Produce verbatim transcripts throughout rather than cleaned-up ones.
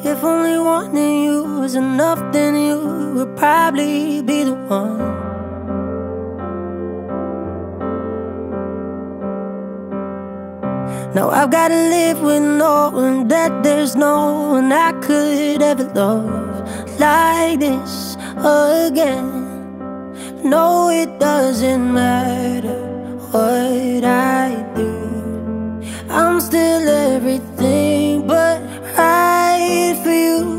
If only wanting you was enough, then you would probably be the one. Now I've gotta live with knowing that there's no one I could ever love like this again. No, it doesn't matter what I do, I'm still everything but right for you.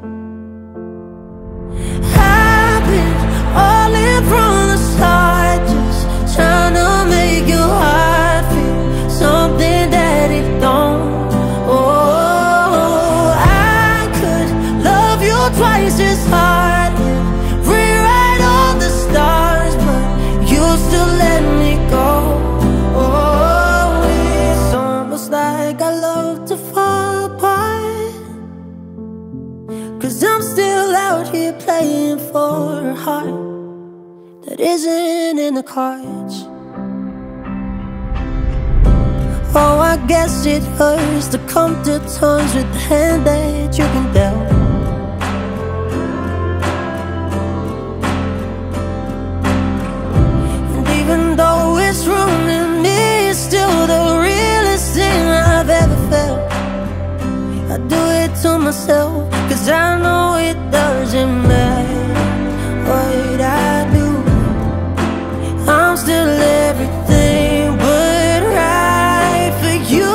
I've been all in from the start, just trying to make your heart feel something that it don't. Oh, I could love you twice as hard, rewrite all the stars, but you still let me go. Oh, it's almost like I love to fall apart, 'cause I'm still out here playing for a heart that isn't in the cards. Oh, I guess it hurts to come to terms with the hand that you can dealt. And even though it's ruining me, it's still the realest thing I've ever felt. I do it to myself, 'cause I know it doesn't matter what I do, I'm still everything but right for you.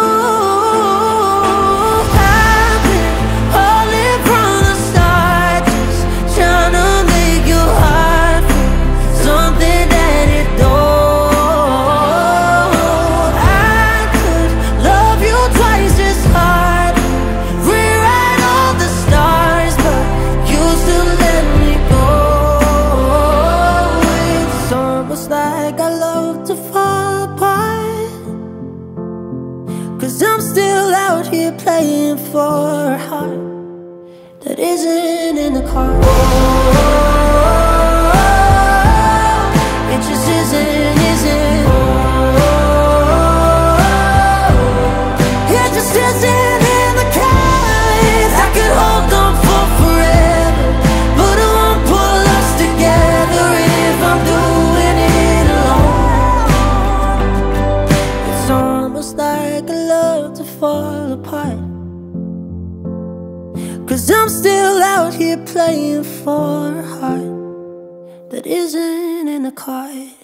I've been all in from the start, just trying to make your heart feel something that it don't. I could love you twice as hard, rewrite all the stars, but you still let me go. It's almost like I love to fall apart, 'cause I'm still out here playing for a heart that isn't in the cards. It just isn't, isn't. It just isn't in the cards. I could hold on for forever, but it won't pull us together if I'm doing it alone. It's almost like I love to fall apart, 'cause I'm still out here playing for a heart that isn't in the cards.